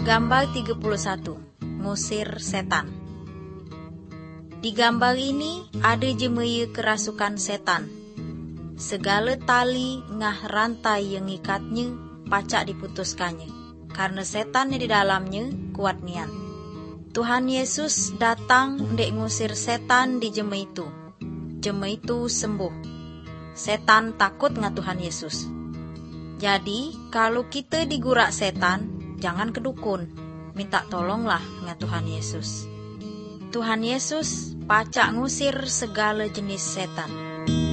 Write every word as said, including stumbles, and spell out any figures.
Gambar tiga puluh satu. Ngusir setan. Di gambar ini ada jemaya kerasukan setan. Segala tali ngah rantai yang ngikatnya pacak diputuskannya, karena setan yang di dalamnya kuat nian. Tuhan Yesus datang ndek ngusir setan di jemah itu. Jemah itu sembuh. Setan takut ngah Tuhan Yesus. Jadi kalau kita digurak setan, jangan kedukun, minta tolonglah ngah Tuhan Yesus. Tuhan Yesus pacak ngusir segala jenis setan.